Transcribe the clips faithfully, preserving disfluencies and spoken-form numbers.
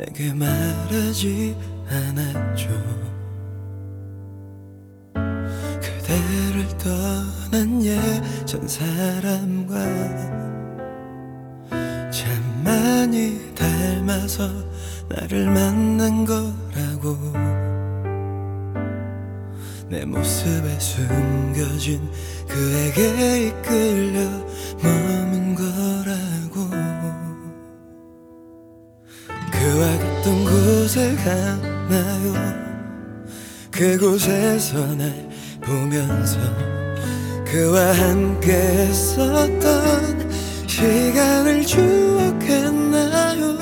내게 말하지 않았죠. 그대를 떠난 예전 사람과 참 많이 닮아서 나를 만난 거라고. 내 모습에 숨겨진 그에게 이끌려 머문 거라고. 그와 같던 곳에 가나요? 그곳에서 날 보면서 그와 함께 했었던 시간을 추억했나요?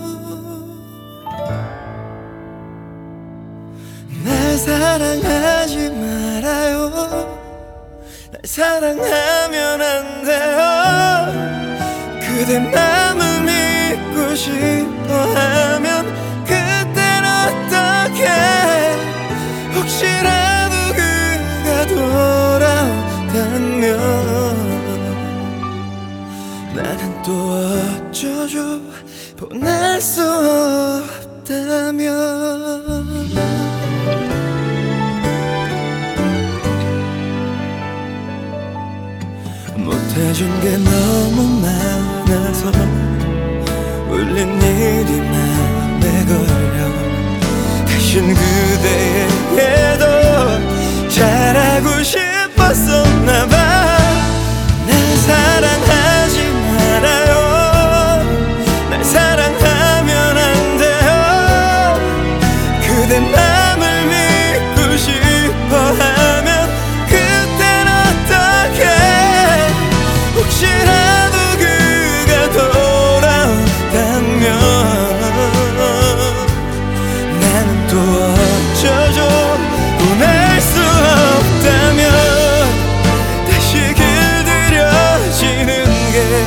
날 사랑하지 말아요. 날 사랑하면 안 돼요. 그대 맘을 믿고 싶어하면 그땐 어떻게, 혹시라도 그가 돌아온다면 나는 또 어쩌죠. 보낼 수 없다면. 못해준 게 너무 많아서 울린 일이 맘에 걸려 대신 그대에게도 잘하고 싶었었나 봐. 날 사랑하지 말아요. 날 사랑하면 안 돼요. 그대 맘을 믿고 싶어하면 그땐 어떻게, 혹시라도 그가 돌아온다면 나는 또 어쩌죠. 보낼 수 없다면 다시 길들여지는 게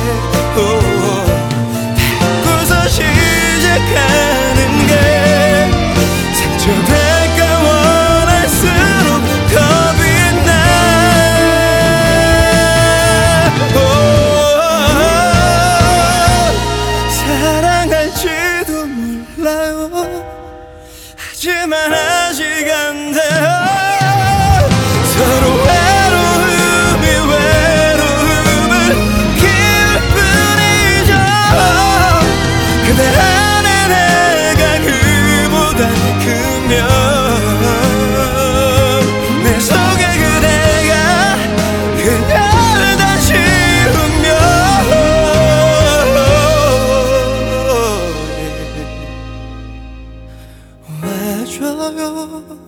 바꾸서 시작하는 게 상처될까 원할수록 겁이 나. 사랑할지도 몰라요. 하지만 아직 안 돼요. 서로 외로움이 외로움을 키울 뿐이죠. 그대 안에 내가 그보다 크면 내 속에 그대가 그날 다 지우면 와줘요.